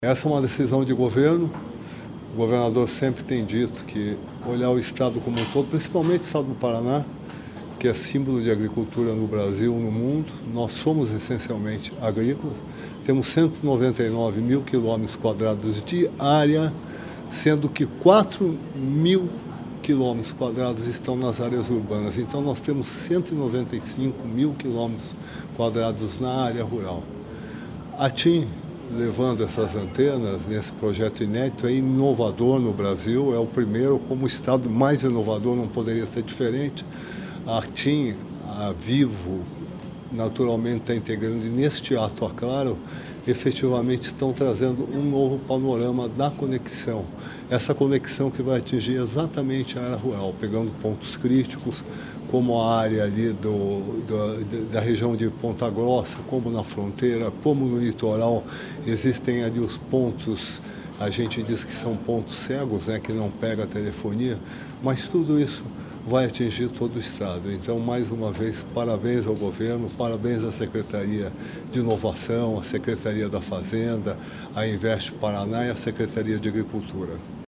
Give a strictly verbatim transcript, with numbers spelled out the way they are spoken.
Essa é uma decisão de governo. O governador sempre tem dito que olhar o estado como um todo, principalmente o estado do Paraná, que é símbolo de agricultura no Brasil, no mundo. Nós somos essencialmente agrícolas. Temos cento e noventa e nove mil quilômetros quadrados de área, sendo que quatro mil quilômetros quadrados estão nas áreas urbanas. Então nós temos cento e noventa e cinco mil quilômetros quadrados na área rural. A TIM, levando essas antenas nesse projeto inédito, é inovador no Brasil, é o primeiro, como o estado mais inovador, não poderia ser diferente. A TIM, a Vivo, naturalmente está integrando, e neste ato, a Claro, efetivamente estão trazendo um novo panorama da conexão. Essa conexão que vai atingir exatamente a área rural, pegando pontos críticos, como a área ali do, do, da região de Ponta Grossa, como na fronteira, como no litoral, existem ali os pontos, a gente diz que são pontos cegos, né, que não pega a telefonia, mas tudo isso vai atingir todo o estado. Então, mais uma vez, parabéns ao governo, parabéns à Secretaria de Inovação, à Secretaria da Fazenda, à Investe Paraná e à Secretaria de Agricultura.